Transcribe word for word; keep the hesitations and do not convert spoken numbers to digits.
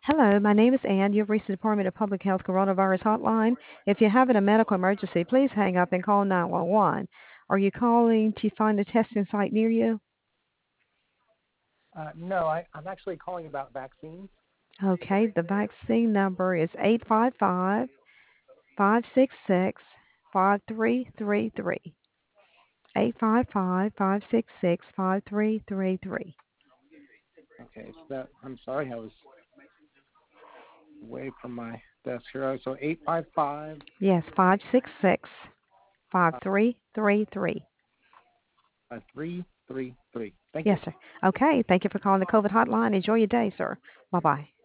Hello, my name is Ann. You've reached the Department of Public Health Coronavirus Hotline. If you're having a medical emergency, please hang up and call nine one one. Are you calling to find a testing site near you? Uh, no, I, I'm actually calling about vaccines. Okay, the vaccine number is eight five five, five six six, five three three three. eight five five, five six six, five three three three. Okay, so that I'm sorry, I was away from my desk here. So eight five five Yes, five six six, five three three three. three three three. Thank Yes, you. sir. Okay, thank you for calling the COVID hotline. Enjoy your day, sir. Bye bye.